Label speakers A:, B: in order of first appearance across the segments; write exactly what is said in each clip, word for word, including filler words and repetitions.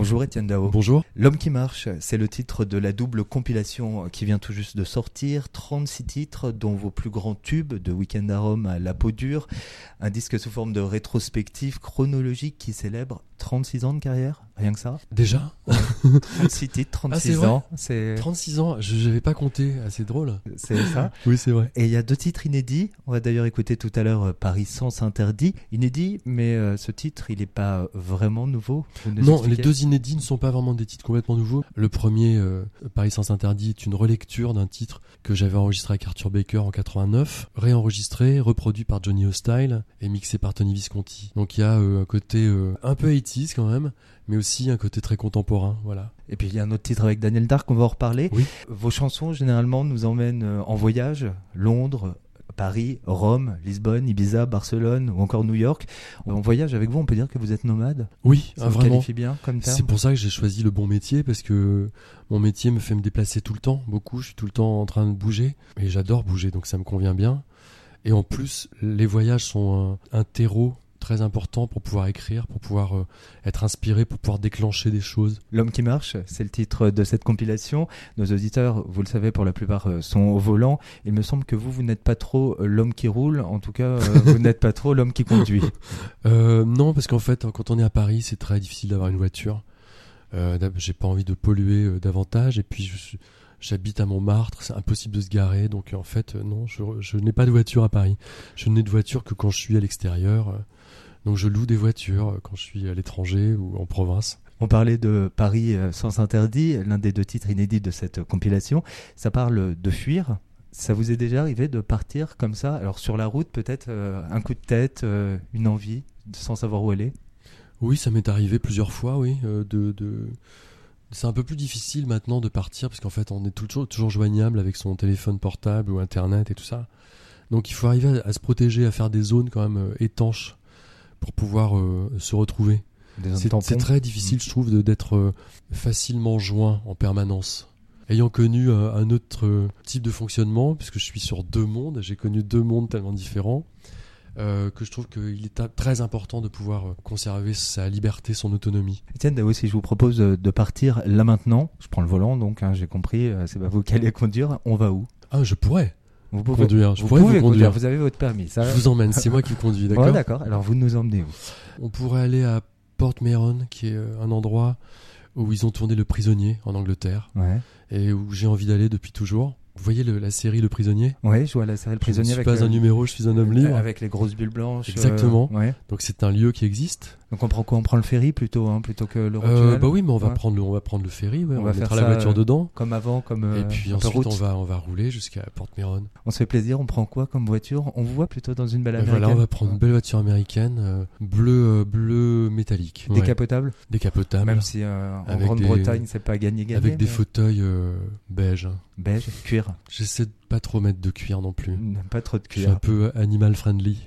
A: Bonjour Étienne Dao.
B: Bonjour.
A: L'homme qui marche, c'est le titre de la double compilation qui vient tout juste de sortir. trente-six titres, dont vos plus grands tubes, de Week-end à Rome à La peau dure. Un disque sous forme de rétrospective chronologique qui célèbre trente-six ans de carrière, rien que ça.
B: Déjà
A: trente-six titres, trente-six
B: ah, c'est
A: ans.
B: C'est... trente-six ans, je n'avais pas compté, ah, c'est drôle.
A: C'est ça.
B: Oui, c'est vrai.
A: Et il y a deux titres inédits. On va d'ailleurs écouter tout à l'heure euh, Paris Sens Interdit. Inédit, mais euh, ce titre, il n'est pas vraiment nouveau.
B: Non, expliquer. Les deux inédits ne sont pas vraiment des titres complètement nouveaux. Le premier, euh, Paris Sens Interdit, est une relecture d'un titre que j'avais enregistré avec Arthur Baker en quatre-vingt-neuf, réenregistré, reproduit par Johnny Hostile et mixé par Tony Visconti. Donc il y a euh, un côté euh, un peu eighties quand même, mais aussi un côté très contemporain, voilà.
A: Et puis il y a un autre titre avec Daniel Dark, on va en reparler.
B: Oui.
A: Vos chansons généralement nous emmènent en voyage, Londres, Paris, Rome, Lisbonne, Ibiza, Barcelone ou encore New York. En voyage avec vous, on peut dire que vous êtes nomade.
B: Oui,
A: ça
B: ah,
A: vous
B: vraiment.
A: qualifie bien comme terme.
B: C'est pour ça que j'ai choisi le bon métier, parce que mon métier me fait me déplacer tout le temps, beaucoup. Je suis tout le temps en train de bouger et j'adore bouger, donc ça me convient bien. Et en plus, les voyages sont un, un terreau très important pour pouvoir écrire, pour pouvoir euh, être inspiré, pour pouvoir déclencher des choses.
A: L'homme qui marche, c'est le titre de cette compilation. Nos auditeurs, vous le savez, pour la plupart euh, sont au volant. Il me semble que vous, vous n'êtes pas trop euh, l'homme qui roule. En tout cas, euh, vous n'êtes pas trop l'homme qui conduit.
B: Euh, non, parce qu'en fait, quand on est à Paris, c'est très difficile d'avoir une voiture. Euh, j'ai pas envie de polluer euh, davantage. Et puis, je suis... J'habite à Montmartre, c'est impossible de se garer, donc en fait, euh, non, je, je n'ai pas de voiture à Paris. Je n'ai de voiture que quand je suis à l'extérieur. Euh, donc je loue des voitures euh, quand je suis à l'étranger ou en province.
A: On parlait de Paris euh, Sens Interdit, l'un des deux titres inédits de cette compilation. Ça parle de fuir. Ça vous est déjà arrivé de partir comme ça? Alors sur la route, peut-être euh, un coup de tête, euh, une envie, sans savoir où aller?
B: Oui, ça m'est arrivé plusieurs fois, oui, euh, de... de... C'est un peu plus difficile maintenant de partir parce qu'en fait on est toujours, toujours joignable avec son téléphone portable ou internet et tout ça. Donc il faut arriver à, à se protéger, à faire des zones quand même euh, étanches pour pouvoir euh, se retrouver. C'est, c'est très difficile, mmh. je trouve, de, d'être euh, facilement joint en permanence. Ayant connu euh, un autre euh, type de fonctionnement, puisque je suis sur deux mondes, j'ai connu deux mondes tellement différents, Euh, que je trouve qu'il est très important de pouvoir euh, conserver sa liberté, son autonomie.
A: Étienne Dao, si je vous propose de, de partir là maintenant, je prends le volant donc, hein, j'ai compris, euh, c'est pas vous qui allez conduire, on va où?
B: Ah, je pourrais
A: vous pouvez,
B: conduire, je
A: vous
B: pourrais
A: pouvez
B: vous conduire.
A: conduire, vous avez votre permis. Ça...
B: Je vous emmène, c'est moi qui conduis, d'accord?
A: Ouais, d'accord, alors vous nous emmenez où?
B: On pourrait aller à Portmeron, qui est un endroit où ils ont tourné Le Prisonnier en Angleterre, ouais. Et où j'ai envie d'aller depuis toujours. Vous voyez le, la série Le Prisonnier?
A: Oui, je vois la série Le Prisonnier.
B: Je ne suis
A: avec
B: pas
A: le...
B: un numéro, je suis un homme libre.
A: Avec les grosses bulles blanches.
B: Exactement.
A: Euh... Ouais.
B: Donc c'est un lieu qui existe.
A: Donc on prend quoi? On prend le ferry plutôt, hein, plutôt que le
B: euh, Bah oui, mais on va ouais. prendre le, on va prendre le ferry. Ouais, on, on va mettra la voiture euh, dedans.
A: Comme avant, comme. Euh,
B: Et puis ensuite on va, on va rouler jusqu'à Portmeron.
A: On se fait plaisir. On prend quoi comme voiture? On vous voit plutôt dans une belle américaine.
B: Voilà, on va prendre une belle voiture américaine, euh, bleu, euh, bleu métallique. Ouais.
A: Décapotable.
B: Décapotable.
A: Même si euh, en Grande-Bretagne c'est pas gagné gagné.
B: Avec
A: mais...
B: des fauteuils euh, beige.
A: Beige, cuir.
B: J'essaie de pas trop mettre de cuir non plus.
A: Pas trop de cuir.
B: Je suis un peu animal friendly.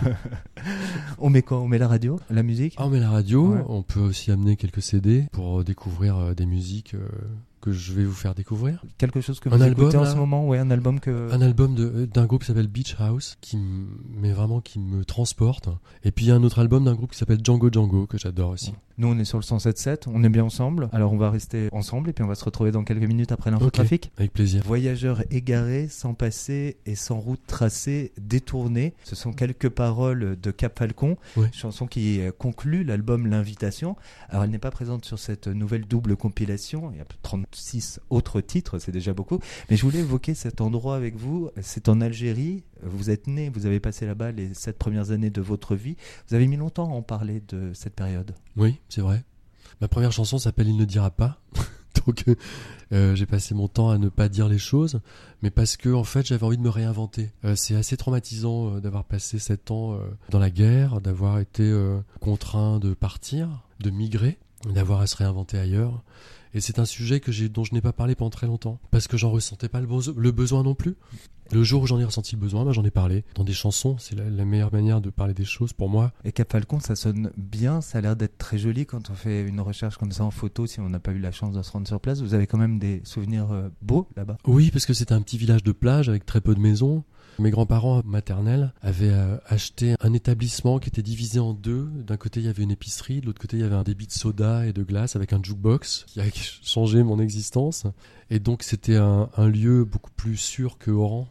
A: On met quoi? On met la radio, la musique?
B: Ah, on met la radio. Ouais. On peut aussi amener quelques C D pour découvrir euh, des musiques euh, que je vais vous faire découvrir.
A: Quelque chose que vous
B: un
A: écoutez
B: album,
A: en
B: là,
A: ce moment? Ouais, un album que.
B: Un album de, d'un groupe qui s'appelle Beach House, qui m... mais vraiment qui me transporte. Et puis il y a un autre album d'un groupe qui s'appelle Django Django que j'adore aussi.
A: Nous on est sur le cent sept sept, on est bien ensemble. Alors on va rester ensemble et puis on va se retrouver dans quelques minutes après l'infotrafic.
B: Okay, avec plaisir.
A: Voyageurs égarés, sans passé et sans route tracée, détournée. Ce sont quelques paroles de Cap Falcon,
B: oui.
A: Chanson qui conclut l'album L'Invitation. Alors elle n'est pas présente sur cette nouvelle double compilation. Il y a trente-six autres titres, c'est déjà beaucoup. Mais je voulais évoquer cet endroit avec vous. C'est en Algérie. Vous êtes né, vous avez passé là-bas les sept premières années de votre vie. Vous avez mis longtemps à en parler de cette période.
B: Oui, c'est vrai. Ma première chanson s'appelle Il ne dira pas. Donc euh, j'ai passé mon temps à ne pas dire les choses, mais parce que en fait j'avais envie de me réinventer. Euh, c'est assez traumatisant euh, d'avoir passé sept ans euh, dans la guerre, d'avoir été euh, contraint de partir, de migrer, d'avoir à se réinventer ailleurs. Et c'est un sujet que j'ai, dont je n'ai pas parlé pendant très longtemps, parce que j'en ressentais pas le, beso- le besoin non plus. Le jour où j'en ai ressenti le besoin, bah j'en ai parlé dans des chansons. C'est la, la meilleure manière de parler des choses pour moi.
A: Et Cap Falcon, ça sonne bien, ça a l'air d'être très joli quand on fait une recherche comme ça en photo, si on n'a pas eu la chance de se rendre sur place. Vous avez quand même des souvenirs euh, beaux là-bas?
B: Oui, parce que c'est un petit village de plage avec très peu de maisons. Mes grands-parents maternels avaient euh, acheté un établissement qui était divisé en deux. D'un côté, il y avait une épicerie, de l'autre côté, il y avait un débit de soda et de glace avec un jukebox qui a changé mon existence. Et donc, c'était un, un lieu beaucoup plus sûr que Oran,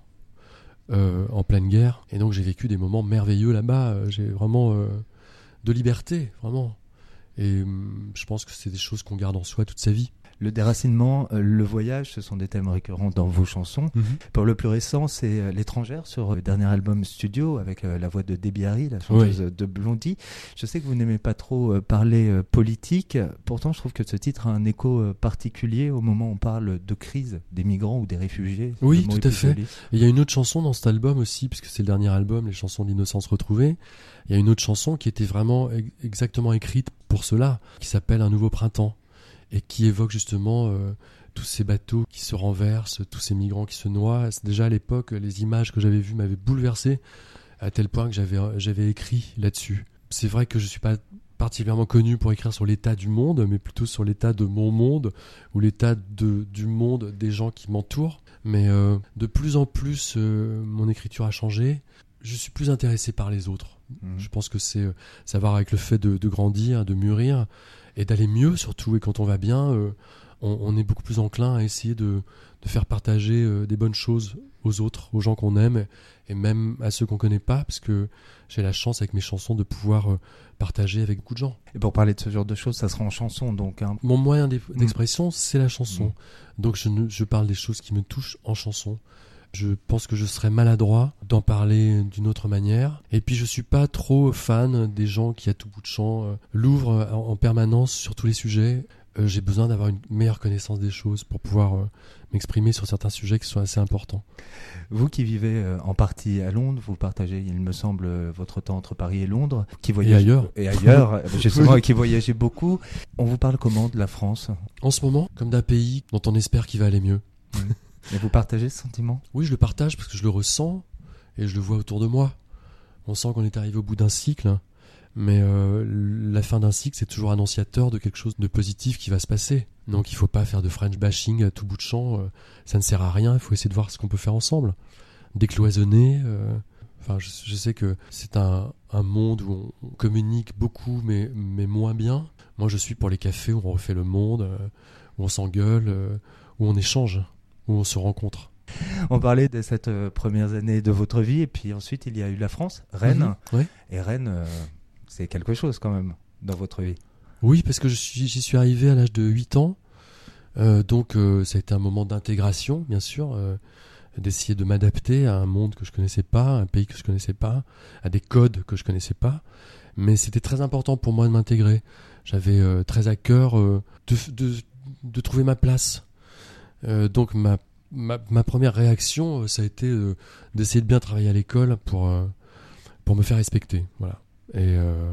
B: euh, en pleine guerre. Et donc, j'ai vécu des moments merveilleux là-bas. J'ai vraiment euh, de liberté, vraiment. Et hum, je pense que c'est des choses qu'on garde en soi toute sa vie.
A: Le déracinement, euh, le voyage, ce sont des thèmes récurrents dans vos chansons. Mm-hmm. Pour le plus récent, c'est euh, L'étrangère sur le dernier album studio avec euh, la voix de Debbie Harry, la chanteuse oui. de Blondie. Je sais que vous n'aimez pas trop euh, parler euh, politique. Pourtant, je trouve que ce titre a un écho euh, particulier au moment où on parle de crise des migrants ou des réfugiés.
B: Oui, tout à fait. Il y a une autre chanson dans cet album aussi, puisque c'est le dernier album, les chansons d'Innocence retrouvée. Il y a une autre chanson qui était vraiment e- exactement écrite pour cela, qui s'appelle Un nouveau printemps. Et qui évoque justement euh, tous ces bateaux qui se renversent, tous ces migrants qui se noient. Déjà à l'époque, les images que j'avais vues m'avaient bouleversé à tel point que j'avais, j'avais écrit là-dessus. C'est vrai que je ne suis pas particulièrement connu pour écrire sur l'état du monde, mais plutôt sur l'état de mon monde ou l'état de, du monde des gens qui m'entourent. Mais euh, de plus en plus, euh, mon écriture a changé. Je suis plus intéressé par les autres. Mmh. Je pense que c'est euh, ça va avec le fait de, de grandir, de mûrir et d'aller mieux surtout. Et quand on va bien, euh, on, on est beaucoup plus enclin à essayer de, de faire partager euh, des bonnes choses aux autres, aux gens qu'on aime et même à ceux qu'on connaît pas, parce que j'ai la chance avec mes chansons de pouvoir euh, partager avec beaucoup de gens.
A: Et pour parler de ce genre de choses, ça sera en chanson donc. Hein.
B: Mon moyen d'expression, mmh. c'est la chanson. Mmh. Donc je, ne, je parle des choses qui me touchent en chanson. Je pense que je serais maladroit d'en parler d'une autre manière. Et puis je suis pas trop fan des gens qui à tout bout de champ euh, l'ouvrent en, en permanence sur tous les sujets. Euh, j'ai besoin d'avoir une meilleure connaissance des choses pour pouvoir euh, m'exprimer sur certains sujets qui sont assez importants.
A: Vous qui vivez euh, en partie à Londres, vous partagez, il me semble, euh, votre temps entre Paris et Londres, qui voyage,
B: et ailleurs,
A: et ailleurs, justement, oui. qui voyagez beaucoup. On vous parle comment de la France ?
B: En ce moment, comme d'un pays dont on espère qu'il va aller mieux.
A: Oui. Et vous partagez ce sentiment ?
B: Oui, je le partage parce que je le ressens et je le vois autour de moi. On sent qu'on est arrivé au bout d'un cycle, mais euh, la fin d'un cycle, c'est toujours annonciateur de quelque chose de positif qui va se passer. Donc il ne faut pas faire de French bashing à tout bout de champ, euh, ça ne sert à rien, il faut essayer de voir ce qu'on peut faire ensemble. Décloisonner, euh, enfin, je, je sais que c'est un, un monde où on, on communique beaucoup, mais, mais moins bien. Moi, je suis pour les cafés où on refait le monde, euh, où on s'engueule, euh, où on échange. Où on se rencontre.
A: On parlait de cette euh, première année de votre vie, et puis ensuite il y a eu la France, Rennes.
B: Mmh, ouais.
A: Et Rennes, euh, c'est quelque chose quand même dans votre vie.
B: Oui, parce que je suis, j'y suis arrivé à l'âge de huit ans. Euh, donc euh, ça a été un moment d'intégration, bien sûr, euh, d'essayer de m'adapter à un monde que je connaissais pas, à un pays que je connaissais pas, à des codes que je connaissais pas. Mais c'était très important pour moi de m'intégrer. J'avais euh, très à cœur euh, de, de, de trouver ma place. Euh, donc ma, ma, ma première réaction, euh, ça a été euh, d'essayer de bien travailler à l'école pour, euh, pour me faire respecter, voilà. Et, euh,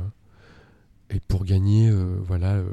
B: et pour gagner euh, voilà, euh,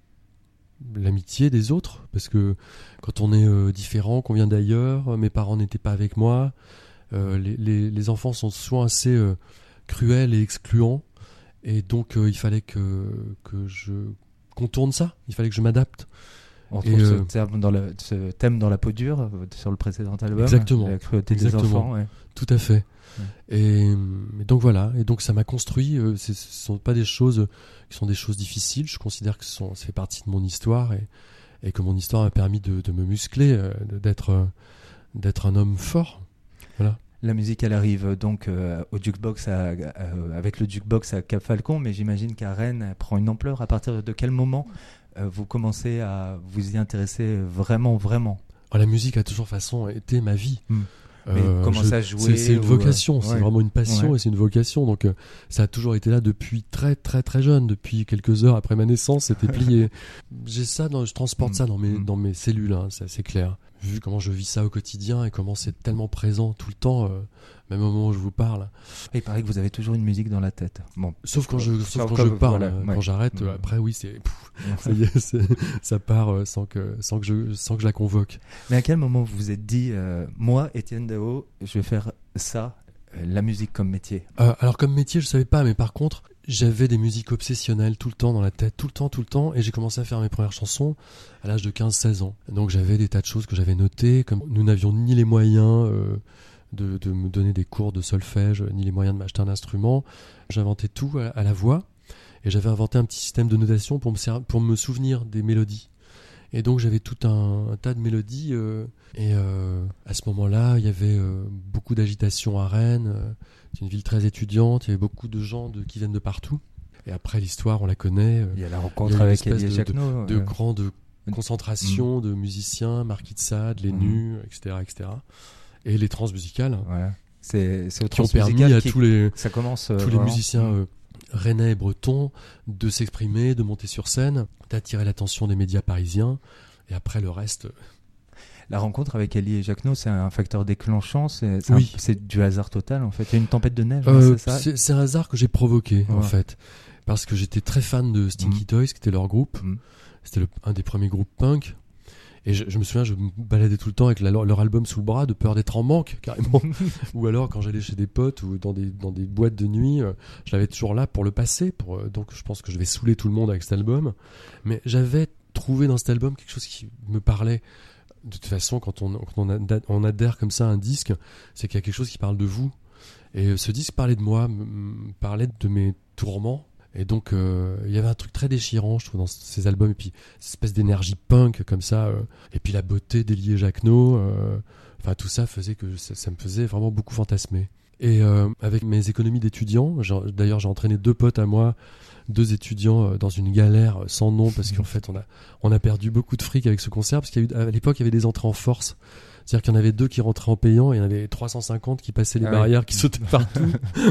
B: l'amitié des autres, parce que quand on est euh, différent, qu'on vient d'ailleurs, mes parents n'étaient pas avec moi, euh, les, les, les enfants sont souvent assez euh, cruels et excluants, et donc euh, il fallait que, que je contourne ça, il fallait que je m'adapte.
A: On trouve euh, ce, terme dans le, ce thème dans La peau dure sur le précédent album.
B: Exactement.
A: La cruauté
B: exactement.
A: des enfants. Ouais.
B: Tout à fait.
A: Ouais.
B: Et, et donc voilà. Et donc ça m'a construit. Euh, ce ne sont pas des choses qui sont des choses difficiles. Je considère que ce sont, ça fait partie de mon histoire et, et que mon histoire m'a permis de, de me muscler, euh, d'être, euh, d'être un homme fort. Voilà.
A: La musique, elle arrive donc euh, au jukebox à, euh, avec le jukebox à Cap Falcon, mais j'imagine qu'à Rennes, elle prend une ampleur. À partir de quel moment euh, vous commencez à vous y intéresser vraiment, vraiment ?
B: Alors, la musique a toujours façon été ma vie.
A: Mmh. Mais euh, commencer je, à jouer,
B: c'est, c'est une
A: ou...
B: vocation,
A: ouais.
B: c'est vraiment une passion
A: ouais.
B: et c'est une vocation. Donc euh, ça a toujours été là depuis très très très jeune, depuis quelques heures après ma naissance, c'était plié. J'ai ça, dans, je transporte mmh. ça dans mes mmh. dans mes cellules, hein, c'est assez clair. Vu comment je vis ça au quotidien et comment c'est tellement présent tout le temps, euh, même au moment où je vous parle.
A: Et il paraît que vous avez toujours une musique dans la tête. Bon,
B: sauf quand je, sauf quand je parle, voilà, ouais. Quand j'arrête, mmh. après oui, c'est, pff, ça, y est, c'est ça part euh, sans que sans que je sans que je la convoque.
A: Mais à quel moment vous vous êtes dit, euh, moi, Étienne Daho, je vais faire ça, euh, la musique comme métier.
B: Euh, alors comme métier, je savais pas, mais par contre, j'avais des musiques obsessionnelles tout le temps dans la tête, tout le temps, tout le temps, et j'ai commencé à faire mes premières chansons à l'âge de quinze seize ans. Donc j'avais des tas de choses que j'avais notées, comme nous n'avions ni les moyens euh, de, de me donner des cours de solfège, ni les moyens de m'acheter un instrument. J'inventais tout à, à la voix. Et j'avais inventé un petit système de notation pour me, ser- pour me souvenir des mélodies. Et donc j'avais tout un, un tas de mélodies. Euh, et euh, à ce moment-là, il y avait euh, beaucoup d'agitation à Rennes. Euh, c'est une ville très étudiante. Il y avait beaucoup de gens de, qui viennent de partout. Et après, l'histoire, on la connaît. Euh,
A: Il y a la
B: il y
A: rencontre
B: a une
A: avec
B: espèce
A: Elie
B: de-
A: Jacquenot.
B: de
A: euh,
B: grandes concentrations de musiciens, Marquis de Sade, les Nus, et cetera, et cetera. Et les transmusicales,
A: Voilà. C'est, c'est au
B: qui ont permis
A: Transmusical
B: à
A: qui-
B: tous les,
A: Ça commence. euh,
B: tous les
A: vraiment.
B: musiciens euh, rennais et bretons de s'exprimer, de monter sur scène, d'attirer l'attention des médias parisiens. Et après, le reste...
A: La rencontre avec Elie et Jacquenot, c'est un facteur déclenchant, c'est, c'est,
B: Oui.
A: un- c'est du hasard total en fait. Il y a une tempête de neige,
B: Euh,
A: hein, c'est ça
B: c'est, c'est un hasard que j'ai provoqué, en
A: Ouais.
B: fait. Parce que j'étais très fan de Stinky
A: Mhm.
B: Toys, qui était leur groupe.
A: Mhm.
B: C'était le- un des premiers groupes punk. Et je, je me souviens, je me baladais tout le temps avec la- leur album sous le bras, de peur d'être en manque, carrément. Ou alors, quand j'allais chez des potes ou dans des, dans des boîtes de nuit, euh, je l'avais toujours là pour le passer. Pour, euh, donc, je pense que je vais saouler tout le monde avec cet album. Mais j'avais trouvé dans cet album quelque chose qui me parlait. De toute façon, quand on, quand on, ad- on adhère comme ça à un disque, c'est qu'il y a quelque chose qui parle de vous. Et euh, ce disque parlait de moi, me- me parlait de mes tourments. Et donc, euh, il y avait un truc très déchirant, je trouve, dans c- ces albums. Et puis, cette espèce d'énergie punk, comme ça. euh, et puis, la beauté d'Elie et Jacquenot. euh, Enfin, tout ça faisait que ça, ça me faisait vraiment beaucoup fantasmer. Et euh, avec mes économies d'étudiants, j'ai- d'ailleurs, j'ai entraîné deux potes à moi, deux étudiants euh, dans une galère sans nom, parce qu'en fait, on a, on a perdu beaucoup de fric avec ce concert, parce qu'à l'époque, il y avait des entrées en force. C'est-à-dire qu'il y en avait deux qui rentraient en payant, et il y en avait trois cent cinquante qui passaient les
A: Ah
B: barrières,
A: oui.
B: qui sautaient partout.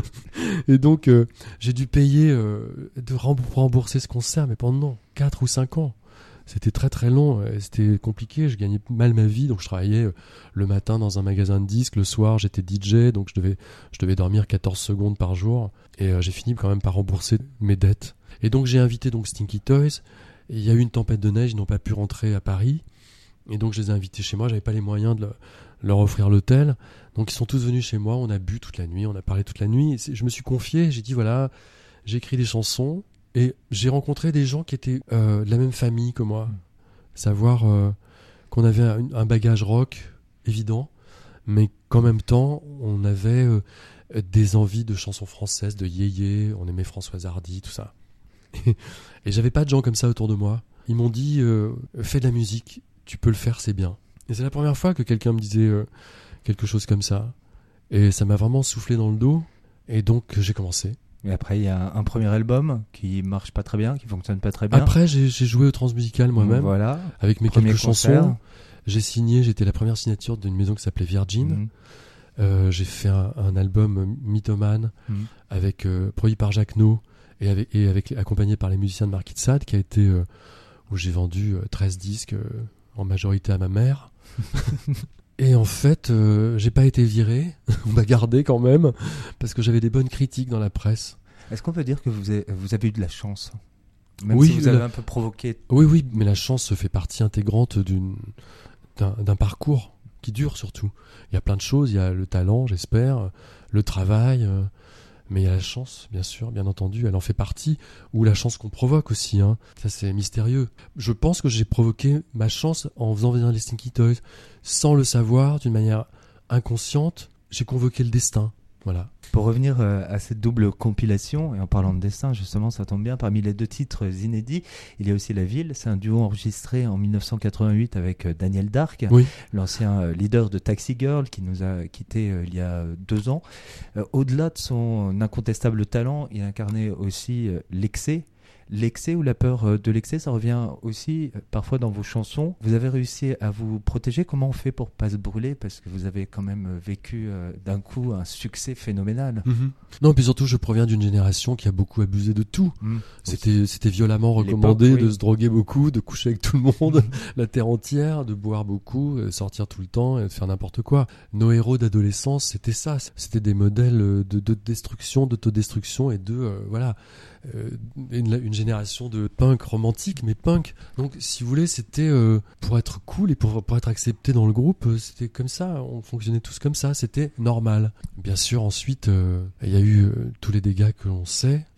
B: Et donc, euh, j'ai dû payer euh, de rem- pour rembourser ce concert, mais pendant quatre ou cinq ans. C'était très très long, euh, c'était compliqué, je gagnais mal ma vie, donc je travaillais euh, le matin dans un magasin de disques, le soir j'étais D J, donc je devais, je devais dormir quatorze secondes par jour, et euh, j'ai fini quand même par rembourser mes dettes. Et donc j'ai invité donc Stinky Toys, et il y a eu une tempête de neige, ils n'ont pas pu rentrer à Paris, et donc je les ai invités chez moi, j'avais pas les moyens de le- leur offrir l'hôtel, donc ils sont tous venus chez moi, on a bu toute la nuit, on a parlé toute la nuit, et c'est- je me suis confié, j'ai dit voilà, j'ai écrit des chansons, et j'ai rencontré des gens qui étaient euh, de la même famille que moi.
A: Mm.
B: Savoir euh, qu'on avait un, un bagage rock évident, mais qu'en même temps, on avait euh, des envies de chansons françaises, de yéyé, on aimait Françoise Hardy, tout ça. Et, et j'avais pas de gens comme ça autour de moi. Ils m'ont dit euh, fais de la musique, tu peux le faire, c'est bien. Et c'est la première fois que quelqu'un me disait euh, quelque chose comme ça. Et ça m'a vraiment soufflé dans le dos. Et donc j'ai commencé.
A: Et après, il y a un premier album qui marche pas très bien, qui fonctionne pas très bien.
B: Après, j'ai, j'ai joué au Transmusical moi-même,
A: Voilà.
B: avec mes
A: Premier
B: quelques
A: concert.
B: chansons. J'ai signé, j'étais la première signature d'une maison qui s'appelait Virgin.
A: Mhm.
B: Euh, j'ai fait un, un album mythomane,
A: Mhm.
B: avec, euh, produit par Jacquenot et, avec, et avec, accompagné par les musiciens de Marquis de Sade, qui a été, euh, où j'ai vendu euh, treize disques, euh, en majorité à ma mère. Et en fait, euh, j'ai pas été viré, on m'a gardé quand même, parce que j'avais des bonnes critiques dans la presse.
A: Est-ce qu'on peut dire que vous avez, vous avez eu de la chance, même
B: Oui,
A: si vous avez
B: la-
A: un peu provoqué?
B: Oui, oui, mais la chance fait partie intégrante d'une, d'un, d'un parcours qui dure surtout. Il y a plein de choses, il y a le talent, j'espère, le travail, euh, mais il y a la chance, bien sûr, bien entendu, elle en fait partie, ou la chance qu'on provoque aussi, hein. Ça c'est mystérieux. Je pense que j'ai provoqué ma chance en faisant venir les Stinky Toys, sans le savoir, d'une manière inconsciente, j'ai convoqué le destin, voilà.
A: Pour revenir euh, à cette double compilation, et en parlant de dessin, justement, ça tombe bien, parmi les deux titres inédits, il y a aussi La Ville. C'est un duo enregistré en dix-neuf cent quatre-vingt-huit avec euh, Daniel Dark,
B: Oui.
A: l'ancien euh, leader de Taxi Girl, qui nous a quittés euh, il y a euh, deux ans. Euh, au-delà de son incontestable talent, il incarnait aussi euh, l'excès. L'excès ou la peur euh, de l'excès, ça revient aussi euh, parfois dans vos chansons. Vous avez réussi à vous protéger. Comment on fait pour pas se brûler? Parce que vous avez quand même euh, vécu euh, d'un coup un succès phénoménal.
B: Mhm. Non, puis surtout, je proviens d'une génération qui a beaucoup abusé de tout.
A: Mmh.
B: C'était, c'était violemment recommandé
A: L'époque, oui.
B: de se droguer beaucoup, de coucher avec tout le monde, la terre entière, de boire beaucoup, euh, sortir tout le temps et de faire n'importe quoi. Nos héros d'adolescence, c'était ça. C'était des modèles euh, de, de destruction, d'autodestruction et de, euh, voilà, euh, une, une génération de punk romantique, mais punk. Donc, si vous voulez, c'était euh, pour être cool et pour, pour être accepté dans le groupe, euh, c'était comme ça. On fonctionnait tous comme ça. C'était normal. Bien sûr, ensuite, euh, il y a eu euh, tous les dégâts que l'on sait. Et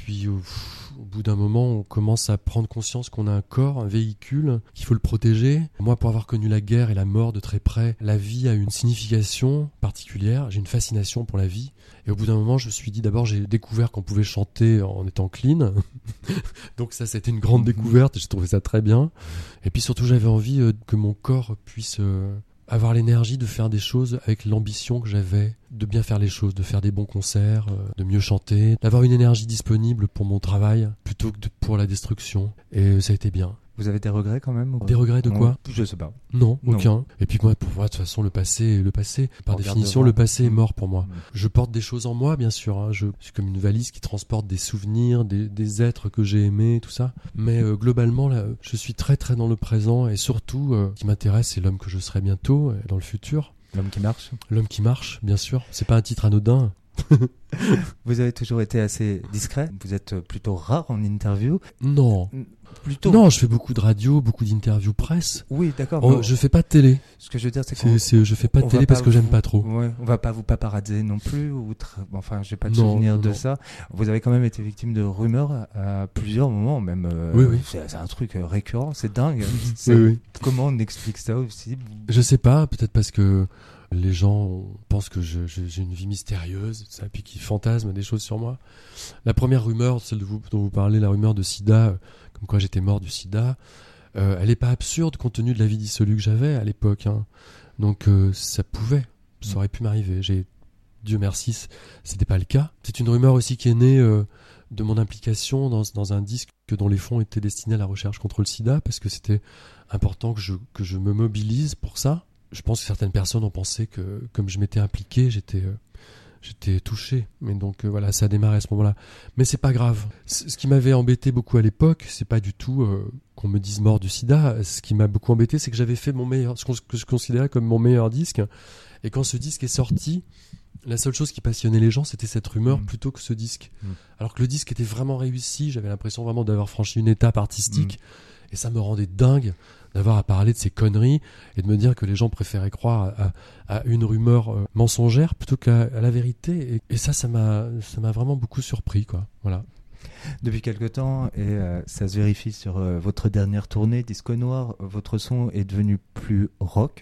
B: puis au, au bout d'un moment, on commence à prendre conscience qu'on a un corps, un véhicule, qu'il faut le protéger. Moi, pour avoir connu la guerre et la mort de très près, la vie a une signification particulière. J'ai une fascination pour la vie. Et au bout d'un moment, je me suis dit, d'abord, j'ai découvert qu'on pouvait chanter en étant clean. Donc ça, c'était une grande découverte et j'ai trouvé ça très bien. Et puis surtout, j'avais envie euh, que mon corps puisse euh, avoir l'énergie de faire des choses avec l'ambition que j'avais de bien faire les choses, de faire des bons concerts, euh, de mieux chanter, d'avoir une énergie disponible pour mon travail plutôt que de, pour la destruction. Et ça a été bien.
A: Vous avez des regrets quand même ou...
B: Des regrets de quoi ?
A: Je sais pas.
B: Non,
A: Non.
B: aucun. Et puis moi, pour moi, de toute façon, le passé est le passé. Par
A: On
B: définition,
A: regardera.
B: le passé est mort pour moi.
A: Mmh.
B: Je porte des choses en moi, bien sûr. Hein. Je suis comme une valise qui transporte des souvenirs, des, des êtres que j'ai aimés, tout ça. Mais euh, globalement, là, je suis très très dans le présent. Et surtout, euh, ce qui m'intéresse, c'est l'homme que je serai bientôt, euh, dans le futur.
A: L'homme qui marche.
B: L'homme qui marche, bien sûr. C'est pas un titre anodin.
A: Vous avez toujours été assez discret. Vous êtes plutôt rare en interview.
B: Non.
A: Plutôt.
B: Non, je fais beaucoup de radio, beaucoup d'interviews presse.
A: Oui, d'accord.
B: Oh,
A: mais
B: je fais pas de télé.
A: Ce que je veux dire, c'est
B: C'est,
A: qu'on
B: c'est, je fais pas de
A: on
B: télé
A: va
B: parce
A: pas
B: que j'aime
A: vous-
B: pas trop.
A: Ouais, on va pas vous paparazzer non plus. Ou tra- Enfin, j'ai pas de
B: Non,
A: souvenir
B: non,
A: de
B: non.
A: ça. Vous avez quand même été victime de rumeurs à, à plusieurs moments, même. euh,
B: Oui, oui.
A: C'est, c'est un truc euh, récurrent. C'est dingue. C'est-
B: Oui, oui.
A: Comment on explique ça aussi?
B: Je sais pas, peut-être parce que les gens pensent que je, je- j'ai une vie mystérieuse, ça, puis qu'ils fantasment des choses sur moi. La première rumeur, celle de vous, dont vous parlez, la rumeur de sida, euh, comme quoi j'étais mort du sida, euh, elle est pas absurde compte tenu de la vie dissolue que j'avais à l'époque. Hein. Donc euh, ça pouvait, ça aurait pu m'arriver. J'ai, Dieu merci, c- c'était pas le cas. C'est une rumeur aussi qui est née euh, de mon implication dans, dans un disque dont les fonds étaient destinés à la recherche contre le sida, parce que c'était important que je, que je me mobilise pour ça. Je pense que certaines personnes ont pensé que, comme je m'étais impliqué, j'étais, euh, j'étais touché. Mais donc euh, voilà, ça a démarré à ce moment-là. Mais c'est pas grave. C- Ce qui m'avait embêté beaucoup à l'époque, c'est pas du tout euh, qu'on me dise mort du sida. Ce qui m'a beaucoup embêté, c'est que j'avais fait mon meilleur, ce qu'on- que je considérais comme mon meilleur disque. Et quand ce disque est sorti, la seule chose qui passionnait les gens, c'était cette rumeur
A: Mm.
B: plutôt que ce disque.
A: Mm.
B: Alors que le disque était vraiment réussi, j'avais l'impression vraiment d'avoir franchi une étape artistique. Et ça me rendait dingue d'avoir à parler de ces conneries et de me dire que les gens préféraient croire à, à- à une rumeur euh, mensongère plutôt qu'à à la vérité. Et, et ça, ça m'a, ça m'a vraiment beaucoup surpris, quoi. Voilà.
A: Depuis quelque temps, et euh, ça se vérifie sur euh, votre dernière tournée, Disco Noir, votre son est devenu plus rock.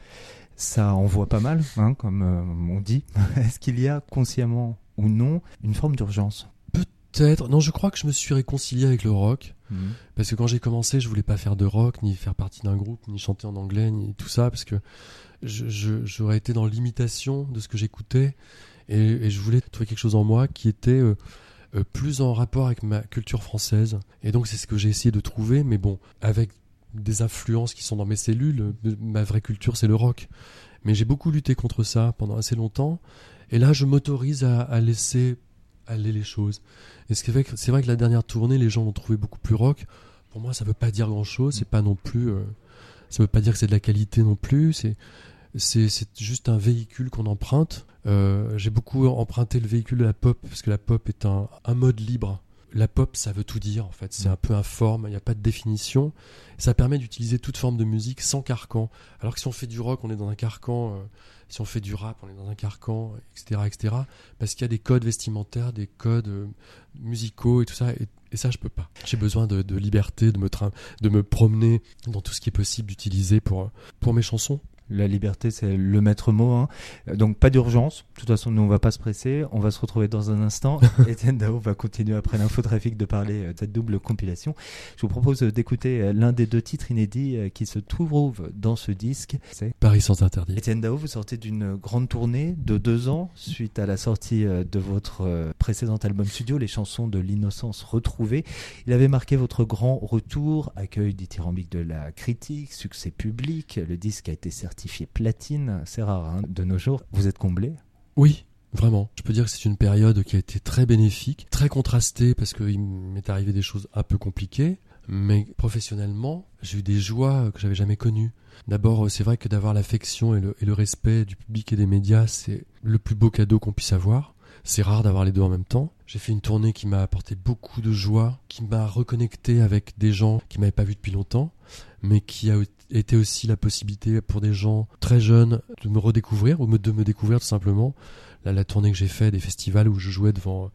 A: Ça envoie pas mal, hein, comme euh, on dit. Est-ce qu'il y a, consciemment ou non, une forme d'urgence?
B: Peut-être. Non, je crois que je me suis réconcilié avec le rock. Parce que quand j'ai commencé, je voulais pas faire de rock, ni faire partie d'un groupe, ni chanter en anglais, ni tout ça, parce que je, je- j'aurais été dans l'imitation de ce que j'écoutais, et, et je voulais trouver quelque chose en moi qui était euh, euh, plus en rapport avec ma culture française. Et donc c'est ce que j'ai essayé de trouver, mais bon, avec des influences qui sont dans mes cellules, euh, ma vraie culture c'est le rock. Mais j'ai beaucoup lutté contre ça pendant assez longtemps, et là je m'autorise à, à laisser aller les choses. Et ce qui fait que c'est vrai que la dernière tournée, les gens l'ont trouvé beaucoup plus rock. Pour moi, ça veut pas dire grand-chose. C'est pas non plus, euh, ça veut pas dire que c'est de la qualité non plus. C'est, c'est, c'est juste un véhicule qu'on emprunte. Euh, j'ai beaucoup emprunté le véhicule de la pop parce que la pop est un, un mode libre. La pop, ça veut tout dire en fait. C'est un peu informe. Il n'y a pas de définition. Ça permet d'utiliser toute forme de musique sans carcan. Alors que si on fait du rock, on est dans un carcan. Euh, si on fait du rap, on est dans un carcan, et cetera, et cetera. Parce qu'il y a des codes vestimentaires, des codes euh, musicaux et tout ça. Et, et ça, je peux pas. J'ai besoin de, de liberté, de me, tra- de me promener dans tout ce qui est possible d'utiliser pour, pour mes chansons.
A: La liberté, c'est le maître mot. Hein. Donc, pas d'urgence. De toute façon, nous, on va pas se presser. On va se retrouver dans un instant. Etienne Daho va continuer après l'infotrafic de parler de cette double compilation. Je vous propose d'écouter l'un des deux titres inédits qui se trouvent dans ce disque. C'est
B: Paris sans interdit.
A: Etienne Daho, vous sortez d'une grande tournée de deux ans suite à la sortie de votre précédent album studio, Les chansons de l'innocence retrouvée. Il avait marqué votre grand retour, accueil dithyrambique de la critique, succès public. Le disque a été certifié platine, c'est rare hein, de nos jours. Vous êtes comblé?
B: Oui, vraiment. Je peux dire que c'est une période qui a été très bénéfique, très contrastée parce qu'il m'est arrivé des choses un peu compliquées, mais professionnellement, j'ai eu des joies que j'avais jamais connues. D'abord, c'est vrai que d'avoir l'affection et le, et le respect du public et des médias, c'est le plus beau cadeau qu'on puisse avoir. C'est rare d'avoir les deux en même temps. J'ai fait une tournée qui m'a apporté beaucoup de joie, qui m'a reconnecté avec des gens qui m'avaient pas vu depuis longtemps, mais qui a été aussi la possibilité pour des gens très jeunes de me redécouvrir ou de me découvrir tout simplement. Là, la tournée que j'ai faite, des festivals où je jouais devant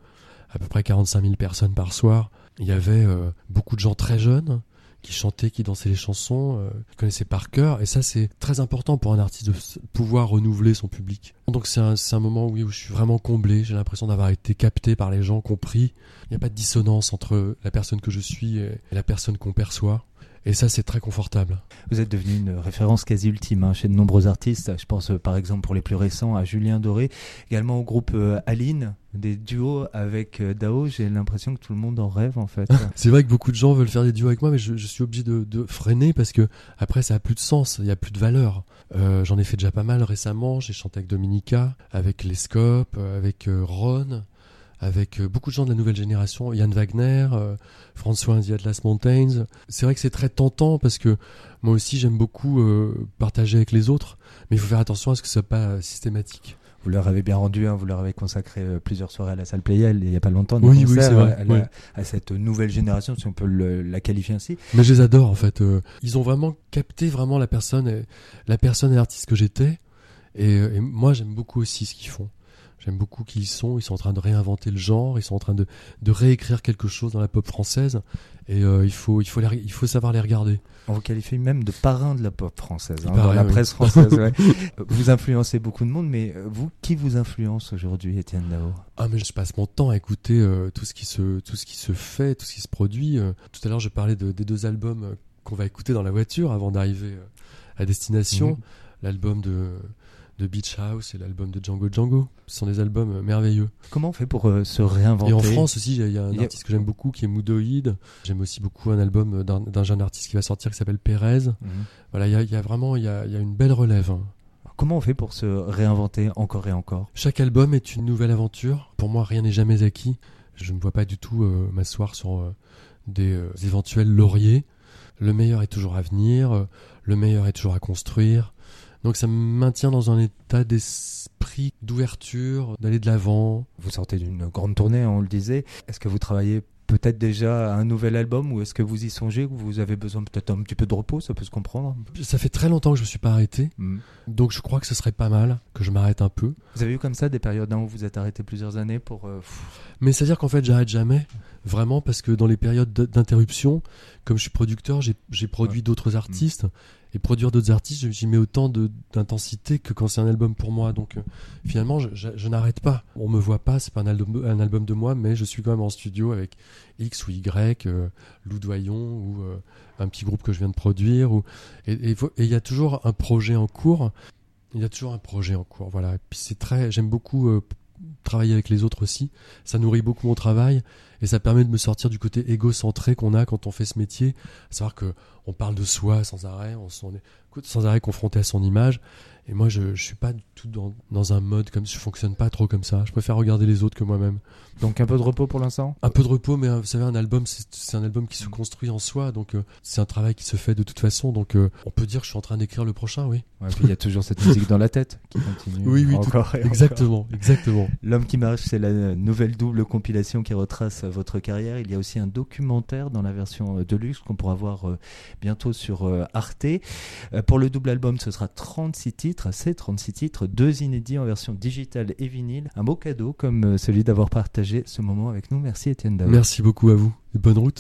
B: à peu près quarante-cinq mille personnes par soir. Il y avait euh, beaucoup de gens très jeunes qui chantaient, qui dansaient les chansons, euh, qui connaissaient par cœur. Et ça, c'est très important pour un artiste de pouvoir renouveler son public. Donc c'est un, c'est un moment oui, où je suis vraiment comblé. J'ai l'impression d'avoir été capté par les gens, compris. Il n'y a pas de dissonance entre la personne que je suis et la personne qu'on perçoit. Et ça, c'est très confortable.
A: Vous êtes devenu une référence quasi ultime hein, chez de nombreux artistes. Je pense euh, par exemple pour les plus récents à Julien Doré, également au groupe euh, Aline, des duos avec euh, Dao. J'ai l'impression que tout le monde en rêve en fait.
B: C'est vrai que beaucoup de gens veulent faire des duos avec moi, mais je, je suis obligé de, de freiner parce que après ça a plus de sens, il y a plus de valeur. Euh, j'en ai fait déjà pas mal récemment. J'ai chanté avec Dominica, avec Les Scopes, avec euh, Ron, avec euh, beaucoup de gens de la nouvelle génération, Yann Wagner, euh, François and the Atlas Mountains. C'est vrai que c'est très tentant parce que moi aussi j'aime beaucoup euh, partager avec les autres, mais il faut faire attention à ce que ce soit pas systématique.
A: Vous leur avez bien rendu, hein, vous leur avez consacré euh, plusieurs soirées à la salle Playel il n'y a pas longtemps,
B: oui,
A: concerts,
B: oui, c'est vrai,
A: à, la,
B: oui.
A: à cette nouvelle génération, si on peut le, la qualifier ainsi.
B: Mais je les adore en fait. Euh, ils ont vraiment capté vraiment la personne, et, la personne et l'artiste que j'étais. Et, et moi j'aime beaucoup aussi ce qu'ils font. J'aime beaucoup qui ils sont. Ils sont en train de réinventer le genre. Ils sont en train de, de réécrire quelque chose dans la pop française. Et euh, il faut, il faut, les, il faut savoir les regarder.
A: On vous qualifie même de parrain de la pop française, hein,
B: paraît,
A: dans la
B: oui.
A: presse française. Ouais. Vous influencez beaucoup de monde, mais vous, qui vous influence aujourd'hui, Étienne Dao ?
B: Ah mais je passe mon temps à écouter euh, tout ce qui se, tout ce qui se fait, tout ce qui se produit. Euh, tout à l'heure, je parlais de, des deux albums euh, qu'on va écouter dans la voiture avant d'arriver euh, à destination. Mmh. L'album de de Beach House et l'album de Django Django. Ce sont des albums euh, merveilleux.
A: Comment on fait pour euh, se réinventer ?
B: Et en France aussi, il y, y a un
A: il y a...
B: artiste que j'aime beaucoup qui est Moodoïd. J'aime aussi beaucoup un album d'un, d'un jeune artiste qui va sortir qui s'appelle Pérez. Mmh. Voilà, il y a, il y a vraiment il y a, il y a une belle relève.
A: Comment on fait pour se réinventer encore et encore ?
B: Chaque album est une nouvelle aventure. Pour moi, rien n'est jamais acquis. Je ne vois pas du tout euh, m'asseoir sur euh, des euh, éventuels lauriers. Le meilleur est toujours à venir. Euh, le meilleur est toujours à construire. Donc ça me maintient dans un état d'esprit, d'ouverture, d'aller de l'avant.
A: Vous sortez d'une grande tournée, on le disait. Est-ce que vous travaillez peut-être déjà à un nouvel album ou est-ce que vous y songez ou vous avez besoin peut-être un petit peu de repos, ça peut se comprendre ?
B: Ça fait très longtemps que je ne me suis pas arrêté, mmh. donc je crois que ce serait pas mal que je m'arrête un peu.
A: Vous avez eu comme ça des périodes où vous êtes arrêté plusieurs années pour... Euh...
B: Mais c'est-à-dire qu'en fait j'arrête jamais, vraiment, parce que dans les périodes d'interruption, comme je suis producteur, j'ai, j'ai produit ouais. d'autres artistes. Mmh. Et produire d'autres artistes, j'y mets autant de, d'intensité que quand c'est un album pour moi. Donc euh, finalement, je, je, je n'arrête pas. On me voit pas, c'est pas un album, un album de moi, mais je suis quand même en studio avec X ou Y, euh, Lou Doyon ou euh, un petit groupe que je viens de produire. Ou... Et il y a toujours un projet en cours. Il y a toujours un projet en cours. Voilà. Et puis c'est très, j'aime beaucoup euh, travailler avec les autres aussi. Ça nourrit beaucoup mon travail. Et ça permet de me sortir du côté égocentré qu'on a quand on fait ce métier. À savoir qu'on parle de soi sans arrêt, on, on est sans arrêt confronté à son image. Et moi, je ne suis pas du tout dans, dans un mode comme ça. Je ne fonctionne pas trop comme ça. Je préfère regarder les autres que moi-même.
A: Donc un peu de repos pour l'instant ?
B: Un peu de repos, mais vous savez, un album, c'est, c'est un album qui se construit en soi. Donc euh, c'est un travail qui se fait de toute façon. Donc euh, on peut dire que je suis en train d'écrire le prochain, oui.
A: Ouais, puis il y a toujours cette musique dans la tête qui continue.
B: Oui, oui,
A: encore
B: tout,
A: et
B: exactement,
A: encore.
B: exactement.
A: L'homme qui marche, c'est la nouvelle double compilation qui retrace votre carrière. Il y a aussi un documentaire dans la version Deluxe qu'on pourra voir euh, bientôt sur euh, Arte. Euh, pour le double album, ce sera trente-six titres. C'est trente-six titres, deux inédits en version digitale et vinyle. Un beau cadeau comme euh, celui d'avoir partagé ce moment avec nous. Merci Étienne Dao.
B: Merci beaucoup à vous et bonne route.